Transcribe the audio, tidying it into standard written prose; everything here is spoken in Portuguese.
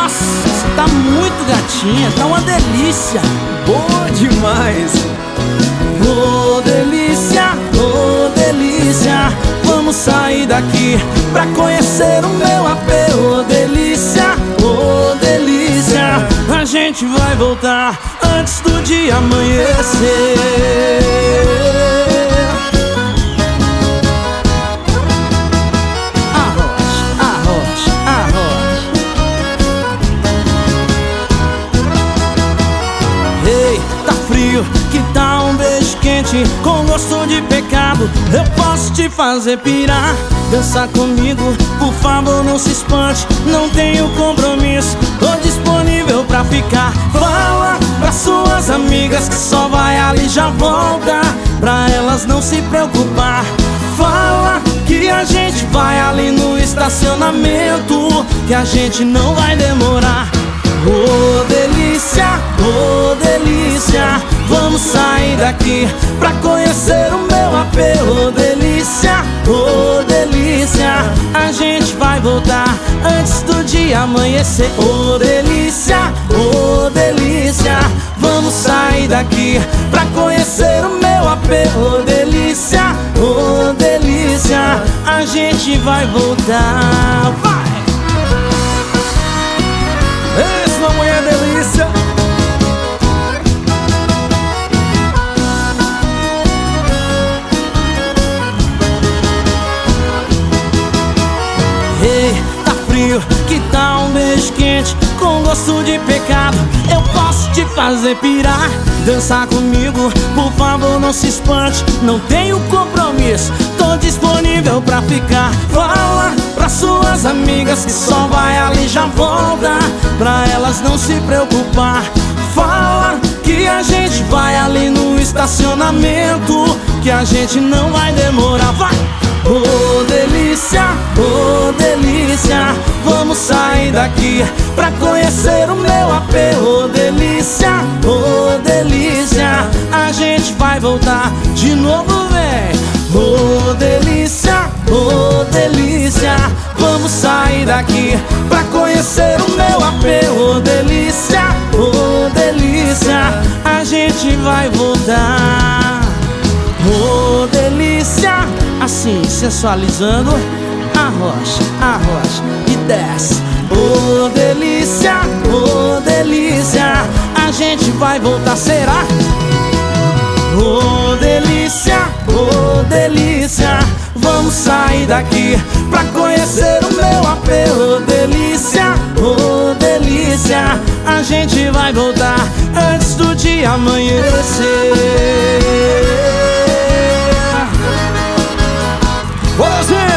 Nossa, você tá muito gatinha, tá uma delícia. Boa demais. Ô delícia, vamos sair daqui pra conhecer o meu AP. Ô delícia, a gente vai voltar antes do dia amanhecer. Ei, tá frio, que tal um beijo quente com gosto de pecado? Eu posso te fazer pirar, dançar comigo, por favor não se espante. Não tenho compromisso, tô disponível pra ficar. Fala pras suas amigas que só vai ali e já volta, pra elas não se preocupar. Fala que a gente vai ali no estacionamento, que a gente não vai demorar. Ô delícia, vamos sair daqui pra conhecer o meu AP. Ô delícia, a gente vai voltar antes do dia amanhecer. Ô delícia, vamos sair daqui pra conhecer o meu AP. Ô delícia, a gente vai voltar. Vai! Esse mamãe é delícia. Ei, tá frio, que tal um beijo quente com gosto de pecado? Eu posso te fazer pirar, dançar comigo, por favor não se espante. Não tenho compromisso, tô disponível pra ficar. Fala pras suas amigas que só vai ali e já volta, pra elas não se preocupar. Fala que a gente vai ali no estacionamento, que a gente não vai demorar. Vai! Ô delícia, vamos sair daqui pra conhecer o meu AP. Ô delícia, a gente vai voltar de novo, vem. Ô delícia, vamos sair daqui pra conhecer o meu AP. Ô delícia, a gente vai voltar. Ô delícia, assim sensualizando, arrocha e desce. Ô delícia, a gente vai voltar, será? Ô delícia, vamos sair daqui pra conhecer o meu AP. Ô delícia, a gente vai voltar antes do dia amanhecer. Bora, gente!